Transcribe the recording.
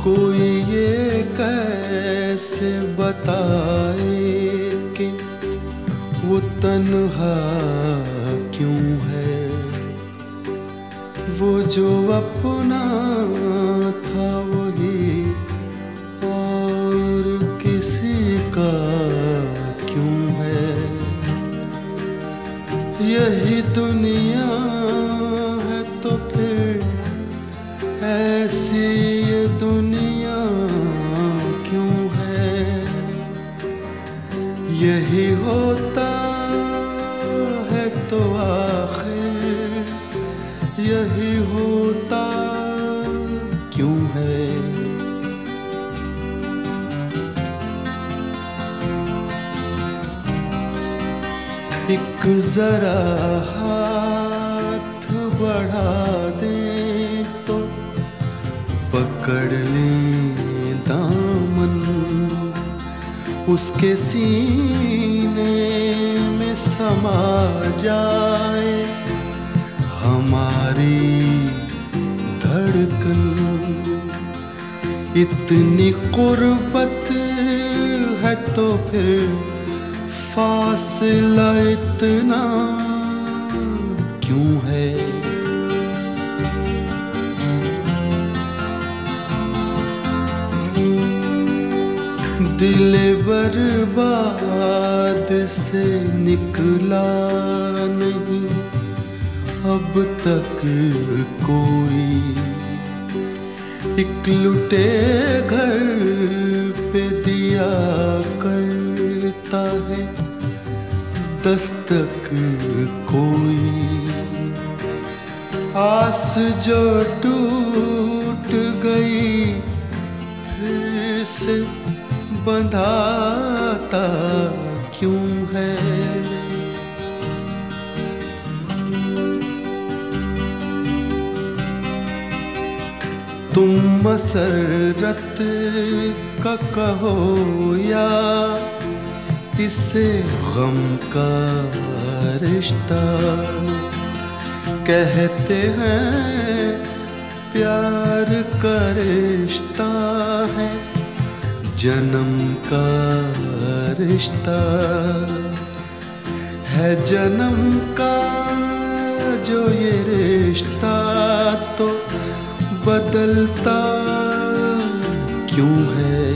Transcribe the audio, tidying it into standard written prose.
कोई ये कैसे बताए कि वो तन्हा क्यों है। वो जो अपना था वही और किसी का क्यों है। यही दुनिया है तो फिर ऐसी ये दुनिया क्यों है। यही होता है तो आखिर यही होता क्यों है। एक जरा हाथ बढ़ा दे तो पकड़ लें दामन, उसके सीने में समा जाए हमारी धड़कन। इतनी कुर्बत है तो फिर फासला इतना क्यों है। दिल बर्बाद से निकला नहीं अब तक कोई। एक लुटे घर पे दिया करता है दस्तक कोई। आस जो टूट गई फिर से बंधाता क्यों है। तुम मसरत का कहो या इसे गम का रिश्ता। कहते हैं प्यार का रिश्ता है जन्म का रिश्ता है जन्म का जो ये रिश्ता तो बदलता क्यों है।